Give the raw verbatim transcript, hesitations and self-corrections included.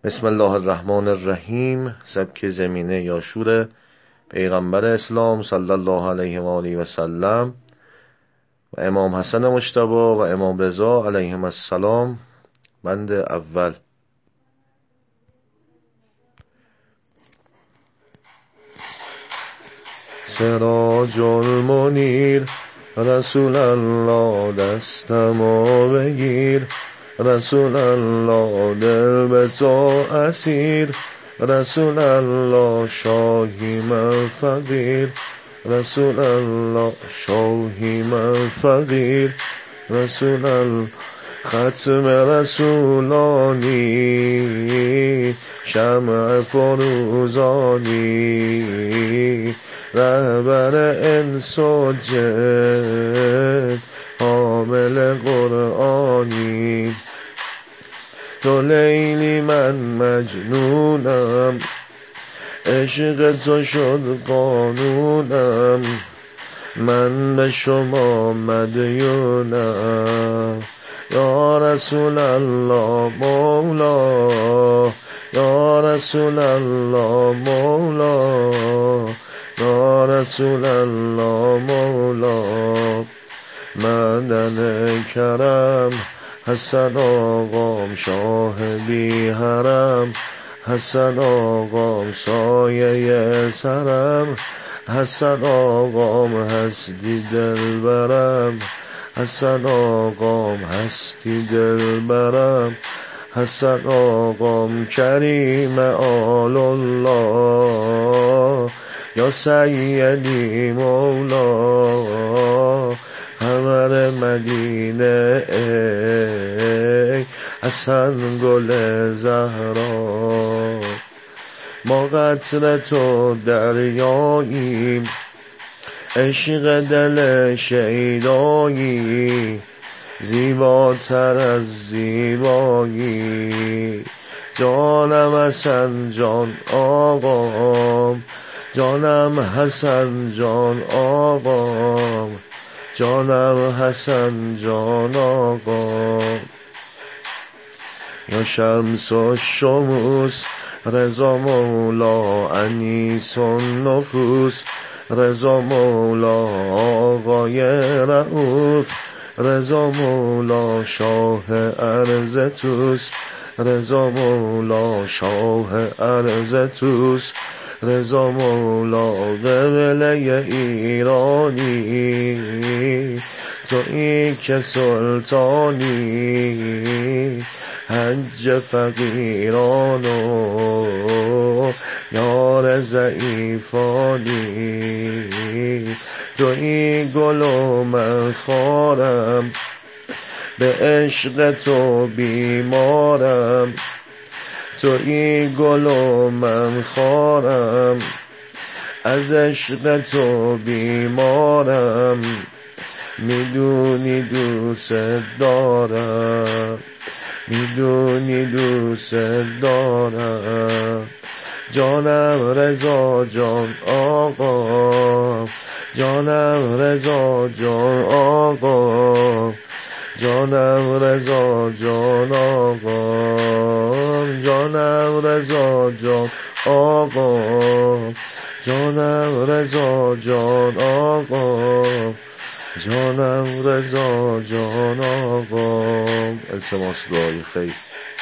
بسم الله الرحمن الرحیم. سبک زمینه یا شور پیغمبر اسلام صلی الله علیه و آله و سلم و امام حسن مجتبی و امام رضا علیهم السلام. بند اول. سراج المنیر، رسول الله دستمو بگیر، رسول الله دل به تو اسیر، رسول الله شاهی من فقیر، رسول الله شاهی من فقیر، رسول الله ختم رسولانی، شمع فروزانی، رهبر انس و جن، حامل قرآنی. تو لیلی من مجنونم، عشق تو شد قانونم، من به شما مدیونم. یا رسول الله مولا، یا رسول الله مولا، یا رسول الله مولا. مدن کرم حسن آقام، شاه بی حرم حسن آقام، سایه سرم حسن آقام، هستی دل برم حسن آقام، هستی دل برم حسن آقام. کریم آل الله یا سیدی مولا، قمر مدینه ای حسن گل زهرا. ما قطره تو دریاییم، عشق دل شیدایی، زیباتر از زیبایی. جانم حسن جان آقام، جانم حسن جان آقام، جانم حسن جان آقام. یا شمس و شموس، رضا مولا انیس و نفوس، رضا مولا آقای رؤوف، رضا مولا شاه ارض توس، رضا مولا شاه ارض توس، رضا مولا قبله ایرانی. تویی که سلطانی، حج فقیرانو، یار ضعیفانی. تویی گل و من خارم، به عشق تو بیمارم. تویی گل و من خارم، از عشق تو بیمارم. میدونی دوست دارم، میدونی دوست دارم. جانم رضا جان آقا، جانم رضا جان آقا، جانم رضا جان آقا، جانم رضا جان آقا، جانم رضا جان آقا، جانم رضا جان آقا. التماس دعای خیر.